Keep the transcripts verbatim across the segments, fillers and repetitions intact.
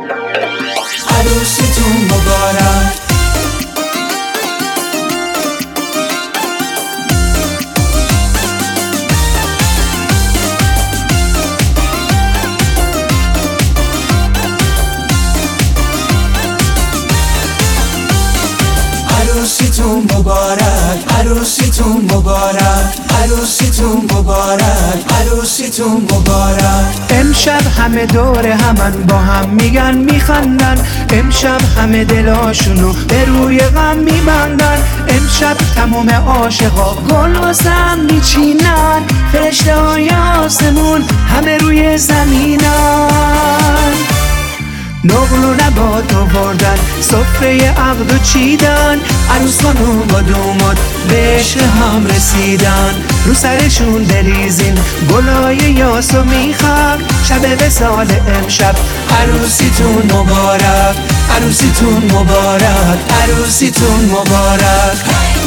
عروسیتون مبارک. عروسیتون مبارک، عروسیتون مبارک، عروسیتون مبارک، عروسیتون مبارک. امشب همه دور همن با هم میگن میخندن، امشب همه دلاشونو به روی غم میبندن. امشب تمام عاشقا گل واسه هم میچینن، فرشته های آسمون همه روی زمینن. نقل و نبات آوردن، سفره عقد و چیدن، عروس خانوم با دوماد به عشق هم رسیدن. رو سرشون بریزین گلای یاسو میخوام، شب وصال امشب عروسیتون مبارک، عروسیتون مبارک، عروسیتون مبارک.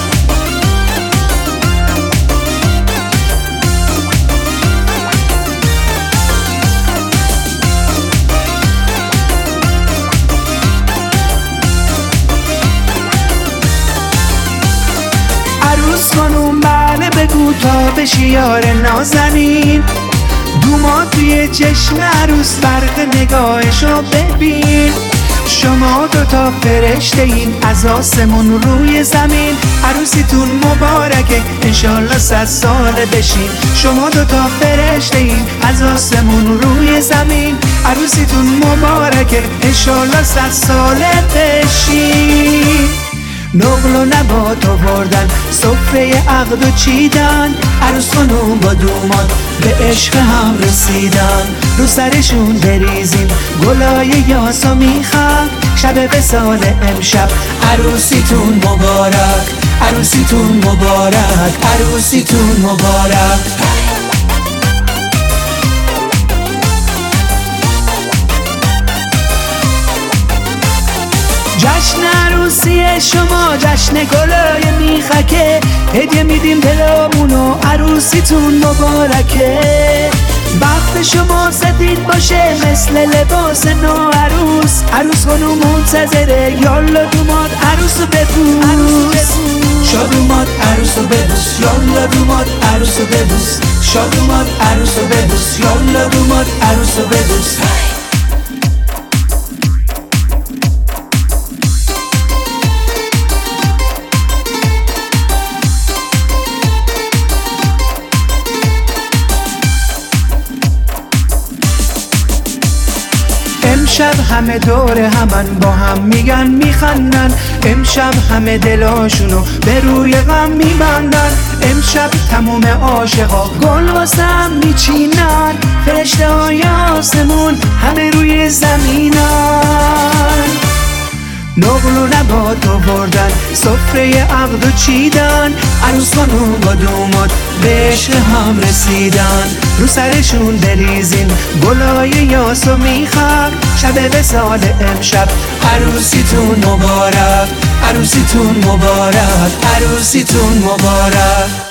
عروس خانوم بله بگو تا بشی یار نازنین، دوماد توی چشم عروس برق نگاهشو ببین. شما دوتا فرشته این از آسمون روی زمین، عروسیتون مبارکه انشالله صد ساله بشین. شما دوتا فرشته این از آسمون روی زمین، عروسیتون مبارکه انشالله صد ساله بشین. نقل و نبات آوردن، سفره عقد و چیدن، عروس خانوم با دوماد به عشق هم رسیدن. رو سرشون بریزین گلای یاسو میخوام، شب وصال امشب عروسیتون مبارک، عروسیتون مبارک، عروسیتون مبارک. جشن عروسی شما جشن گلای میخکه، هدیه میدیم دلامونو عروسیتون مبارکه. بخت شما سفید باشه مثل لباس نو عروس، عروس خانوم منتظره یالا دوماد عروسو ببوس. شاد اومد عروسو ببوس، یالا دوماد عروسو ببوس. شاد اومد عروسو ببوس، یالا دوماد عروسو ببوس. امشب همه دور همن با هم میگن میخندن، امشب همه دلاشونو به روی غم میبندن. امشب تموم عاشقا گل واسه هم میچینن، فرشته های آسمون همه روی زمینن. نقل و نبات آوردن، سفره عقد و چیدن، عروس خانوم با دوماد به عشق هم رسیدن. رو سرشون بریزین گلای یاسو میخوام، شب وصال امشب عروسیتون مبارک، عروسیتون مبارک، عروسیتون مبارک.